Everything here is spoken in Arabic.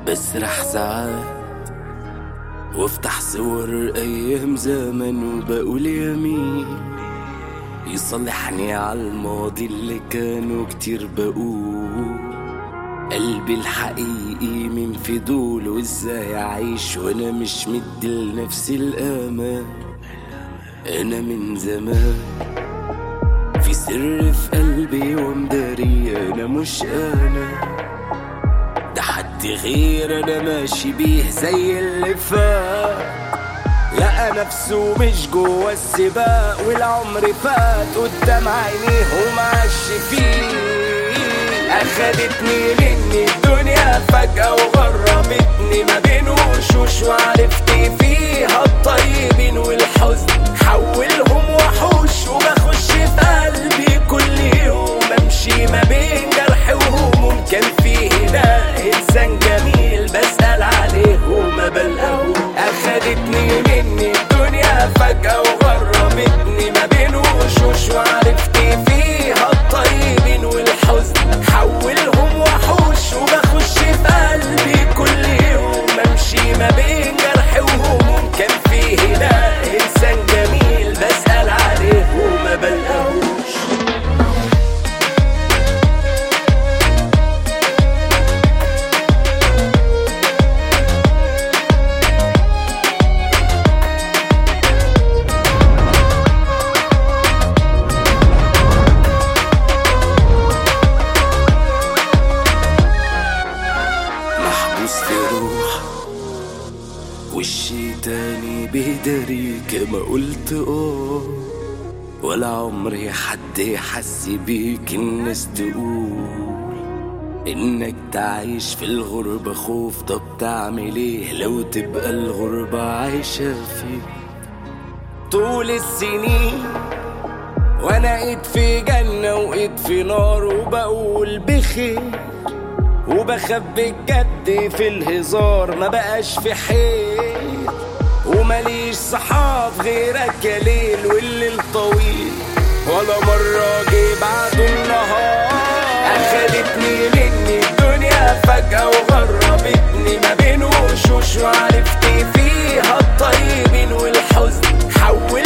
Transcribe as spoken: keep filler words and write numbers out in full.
بسرح ساعات وافتح صور ايام زمن وبقول يمين يصلحني عالماضي اللي كانوا كتير. بقول قلبي الحقيقي من فضول وازاي اعيش وانا مش مدي لنفسي الامان. انا من زمان في سر في قلبي ومداري انا مش انا، ده حد غير انا ماشي بيه زي اللي فات. لقى نفسه مش جوا السباق والعمر فات قدام عينيه ومعاش فيه. اخدتني مني الدنيا فجأة وغربتني ما بين وشوش وعرفت فيها الطيبين والحزن حولهم وحوش. وبخش في قلبي كل يوم امشي ما بين جرح وهموم. كان فيه هنا انسان جميل بسأل عليه وما بلقاهوش. اخدتني مني الدنيا فجأة وغربتني ما بين وشوش وعرفت فيها الطيبين والحزن حولهم وحوش. وبخش في قلبي كل يوم امشي ما بين جرح وهموم. كان فيه هنا انسان جميل بسأل عليه وما بلقاهوش. وشي تاني بيداريك ما قلت اه، ولا عمري حد يحس بيك. الناس تقول انك تعيش في الغربة خوف، طب تعمل ايه لو تبقى الغربة عايشة فيك طول السنين؟ وانا ايد في جنة وايد في نار وبقول بخير وبخبي الجد في الهزار. ما بقاش في حيل وماليش صحاب غيرك يا ليل، والليل طويل ولا مرة جه بعده النهار. اخدتني مني الدنيا فجأة وغربتني ما بين وشوش وعرفت فيها الطيبين والحزن حول